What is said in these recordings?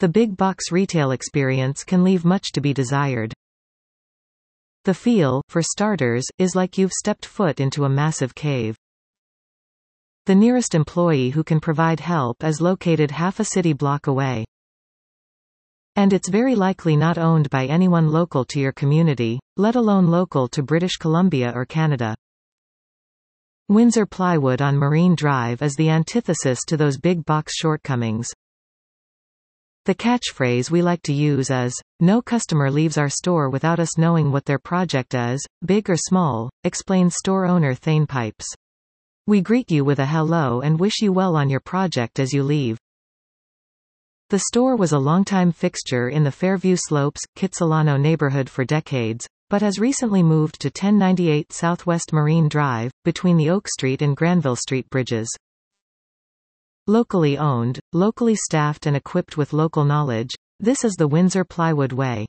the big box retail experience can leave much to be desired. The feel, for starters, is like you've stepped foot into a massive cave. The nearest employee who can provide help is located half a city block away. And it's very likely not owned by anyone local to your community, let alone local to British Columbia or Canada. Windsor Plywood on Marine Drive is the antithesis to those big box shortcomings. The catchphrase we like to use is, "No customer leaves our store without us knowing what their project is, big or small," explains store owner Thane Pipes. "We greet you with a hello and wish you well on your project as you leave." The store was a longtime fixture in the Fairview Slopes, Kitsilano neighborhood for decades, but has recently moved to 1098 Southwest Marine Drive, between the Oak Street and Granville Street bridges. Locally owned, locally staffed and equipped with local knowledge, this is the Windsor Plywood way.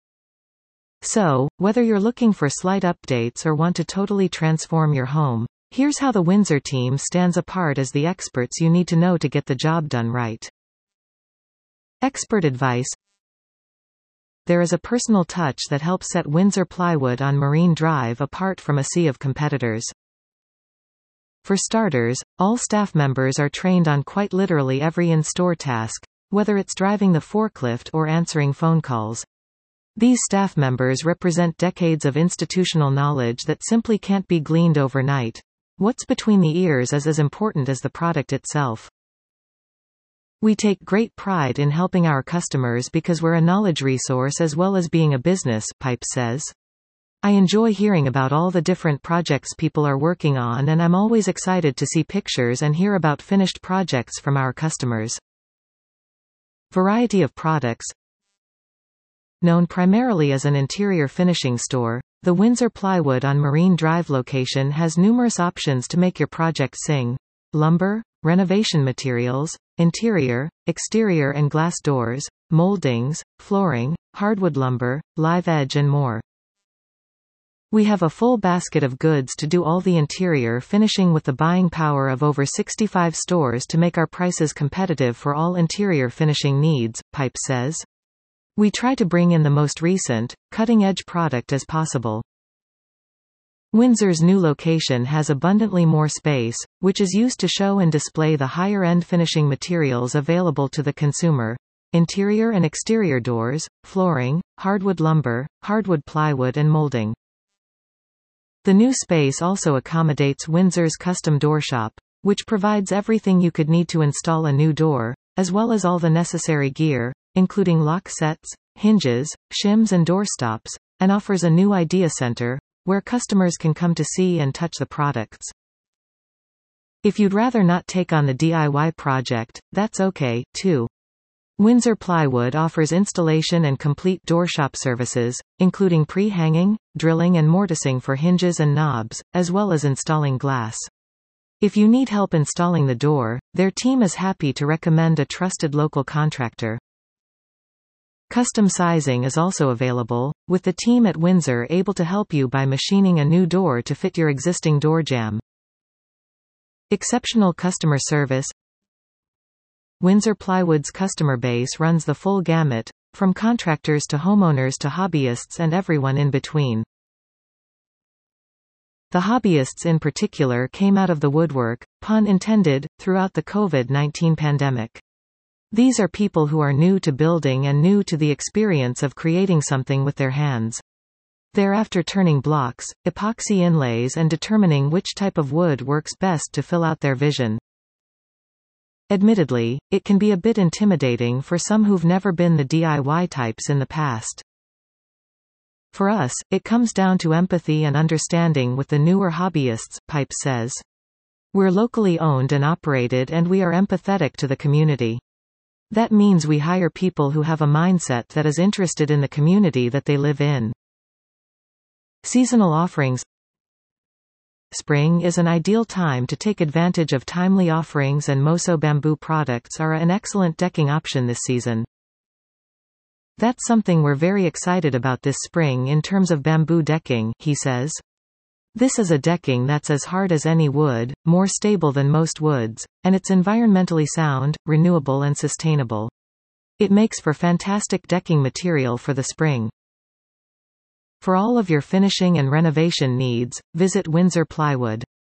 So, whether you're looking for slight updates or want to totally transform your home, here's how the Windsor team stands apart as the experts you need to know to get the job done right. Expert advice. There is a personal touch that helps set Windsor Plywood on Marine Drive apart from a sea of competitors. For starters, all staff members are trained on quite literally every in-store task, whether it's driving the forklift or answering phone calls. These staff members represent decades of institutional knowledge that simply can't be gleaned overnight. What's between the ears is as important as the product itself. We take great pride in helping our customers because we're a knowledge resource as well as being a business, Pipe says. I enjoy hearing about all the different projects people are working on, and I'm always excited to see pictures and hear about finished projects from our customers. Variety of products. Known primarily as an interior finishing store, the Windsor Plywood on Marine Drive location has numerous options to make your project sing. Lumber, renovation materials, interior, exterior and glass doors, moldings, flooring, hardwood lumber, live edge and more. We have a full basket of goods to do all the interior finishing with the buying power of over 65 stores to make our prices competitive for all interior finishing needs, Pipe says. We try to bring in the most recent, cutting-edge product as possible. Windsor's new location has abundantly more space, which is used to show and display the higher-end finishing materials available to the consumer. Interior and exterior doors, flooring, hardwood lumber, hardwood plywood and molding. The new space also accommodates Windsor's custom door shop, which provides everything you could need to install a new door, as well as all the necessary gear, including lock sets, hinges, shims and door stops, and offers a new idea center, where customers can come to see and touch the products. If you'd rather not take on the DIY project, that's okay, too. Windsor Plywood offers installation and complete door shop services, including pre-hanging, drilling and mortising for hinges and knobs, as well as installing glass. If you need help installing the door, their team is happy to recommend a trusted local contractor. Custom sizing is also available, with the team at Windsor able to help you by machining a new door to fit your existing door jamb. Exceptional customer service. Windsor Plywood's customer base runs the full gamut, from contractors to homeowners to hobbyists and everyone in between. The hobbyists in particular came out of the woodwork, pun intended, throughout the COVID-19 pandemic. These are people who are new to building and new to the experience of creating something with their hands. They're after turning blocks, epoxy inlays and determining which type of wood works best to fill out their vision. Admittedly, it can be a bit intimidating for some who've never been the DIY types in the past. For us, it comes down to empathy and understanding with the newer hobbyists, Pipe says. We're locally owned and operated and we are empathetic to the community. That means we hire people who have a mindset that is interested in the community that they live in. Seasonal offerings. Spring is an ideal time to take advantage of timely offerings, and Moso bamboo products are an excellent decking option this season. That's something we're very excited about this spring in terms of bamboo decking, he says. This is a decking that's as hard as any wood, more stable than most woods, and it's environmentally sound, renewable and sustainable. It makes for fantastic decking material for the spring. For all of your finishing and renovation needs, visit Windsor Plywood.